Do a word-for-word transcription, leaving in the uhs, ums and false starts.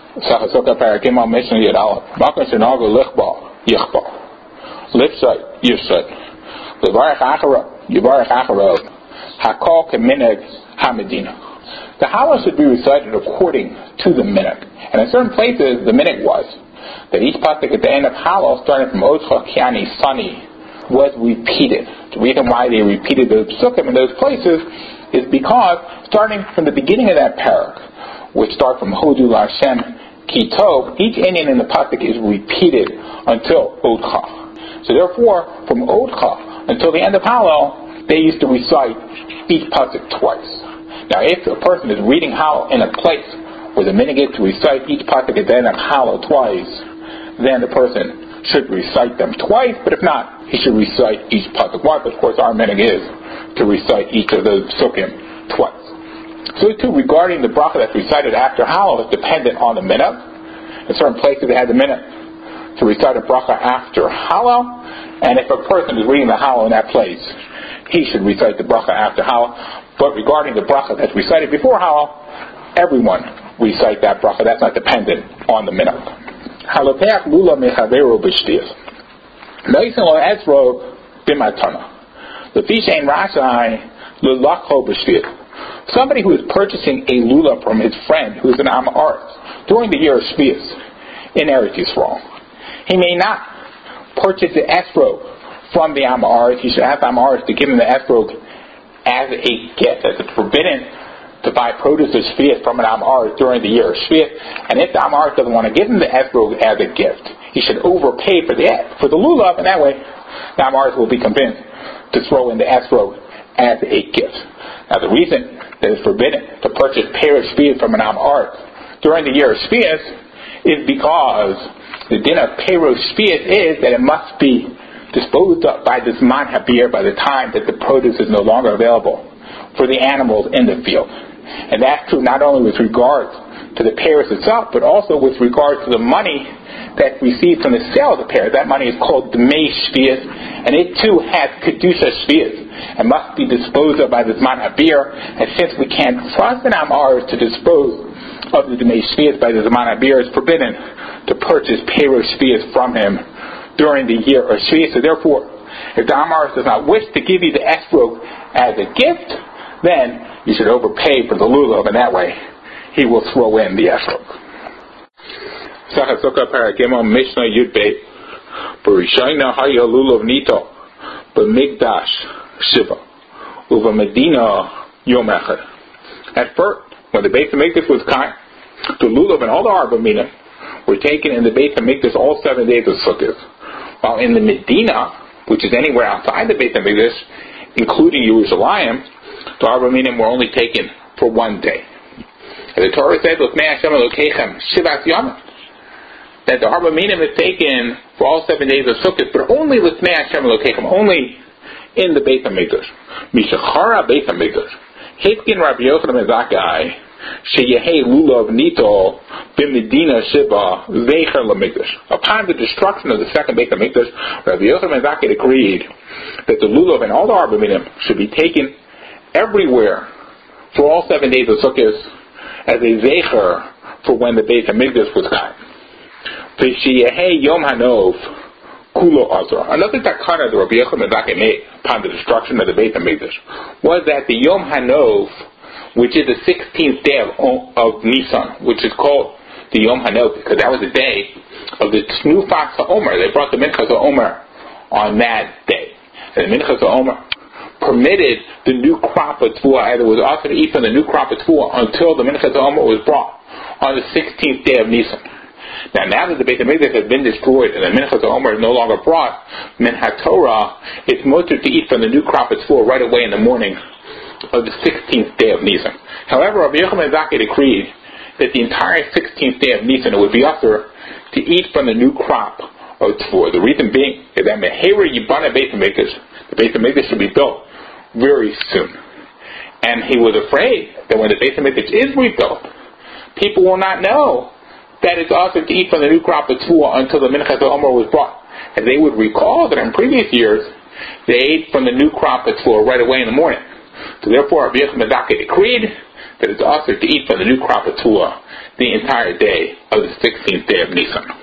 Sachasuka Parakima Mission Yadala. Makas and Algo Lichbal, Yichbal. Lipsite, Yusite. Levarach Achara, Yavarach Achara. Hakal Kemineg Hamedina. The Hallow should be recited according to the minhag. And in certain places, the minhag was that each pasuk at the end of Hallow, starting from Otcha Kiani Sani, was repeated. The reason why they repeated those psukim in those places is because, starting from the beginning of that parak, which start from Hodu Lashem Ki Tov, each ending in the pasuk is repeated until Otcha. So therefore, from Otcha until the end of Hallow, they used to recite each pasuk twice. Now, if a person is reading Hallow in a place where the minhag is to recite each pasuk at the end of Hallow twice, then the person should recite them twice. But if not, he should recite each pasuk once. Of course, our minhag is to recite each of those psukim twice. So too, regarding the bracha that's recited after Hallow, is dependent on the minhag. In certain places, they had the minhag to recite a bracha after Hallow, and if a person is reading the Hallow in that place, he should recite the bracha after Hallow. But regarding the bracha that's recited before Hallow, everyone recite that bracha. That's not dependent on the minhag. Halopeach lula mechaveru b'shtiyas. Meisen lo ezro b'matana. Lefishein rasai lulakho b'shtiyas. Somebody who is purchasing a lula from his friend who is an Am Haaretz during the year of Shvius in Eretz Yisrael, he may not purchase the esrog from the Am Haaretz. He should ask Am Haaretz to give him the esrog as a gift, as it's forbidden to buy produce of Shvius from an Am Haaretz during the year of Shvius. And if the Am Haaretz doesn't want to give him the esrog as a gift, he should overpay for the for the lulav, and that way the Am Haaretz will be convinced to throw in the esrog as a gift. Now, the reason that it's forbidden to purchase Perez Shvius from an Am Haaretz during the year of Shvius is because the din of Perez Shvius is that it must be disposed of by the Zman Habir, by the time that the produce is no longer available for the animals in the field. And that's true not only with regard to the pears itself, but also with regard to the money that's received from the sale of the pears. That money is called Dmei Shvius, and it too has Kedusha Shvius, and must be disposed of by the Zman Habir. And since we can't trust an Am Haaretz to dispose of the Dmei Shvius by the Zman Habir, it's forbidden to purchase pears Shvius from him during the year of Shvius. So therefore, if the Am Haaretz does not wish to give you the esrog as a gift, then you should overpay for the lulav, and that way he will throw in the esrog. Sachasuka Parakima Mishnah Yudbeit Barishayna Haya Lulav Nito B'Migdash Shiva Uva Medina Yom Echad. At first, when the Beit HaMikdash was kind, the lulav and all the arba minim were taken in the Beit HaMikdash all seven days of Sukkot, while in the Medina, which is anywhere outside the Beit HaMikdash, including Yerushalayim, the arba minim were only taken for one day. And the Torah said, "L'fnei Hashem Elokeichem Shivas Yamim," that the arba minim is taken for all seven days of Sukkot, but only l'fnei Hashem Elokeichem, only in the Beit HaMikdash. Mishachara Beit HaMikdash. Hitkin Rabbi Yochanan ben Zakkai Sheyehei Lulav Nito B'Medina Shiva Zecher LaMikdash. Upon the destruction of the second Beit HaMikdash, Rabbi Yochanan ben Zakkai decreed that the lulav and all the arba minim should be taken everywhere for all seven days of Sukkot as a zecher for when the Beit HaMikdash was gone. V'sheyehei Yom Hanov Kulo Azra. Another takana that Rabbi Yochanan ben Zakkai made upon the destruction of the Beit HaMikdash was that the Yom Hanov, which is the sixteenth day of, of Nisan, which is called the Yom Hanov, because that was the day of the Tnufas HaOmer. They brought the Minchas HaOmer on that day. And the Minchas HaOmer permitted the new crop of Tvua, either was offered to eat from the new crop of Tvua until the Minchas HaOmer was brought on the sixteenth day of Nisan. Now, now that the Beit HaMikdash has been destroyed and the Minchas HaOmer is no longer brought, Min HaTorah, it's mutter to eat from the new crop of Tvua right away in the morning of the sixteenth day of Nisan. However, Rabbi Yochanan ben Zakkai decreed that the entire sixteenth day of Nisan it would be usher to eat from the new crop of Tvua. The reason being is that Mehera Yibana Beit HaMikdash, the Beit HaMikdash should be built very soon. And he was afraid that when the Beit HaMikdash is rebuilt, people will not know that it's also to eat from the new crop of Tvua until the Minchas HaOmer was brought. And they would recall that in previous years, they ate from the new crop of Tvua right away in the morning. So therefore, Rabbi Yochanan ben Zakkai decreed that it's also to eat from the new crop of Tvua the entire day of the sixteenth day of Nisan.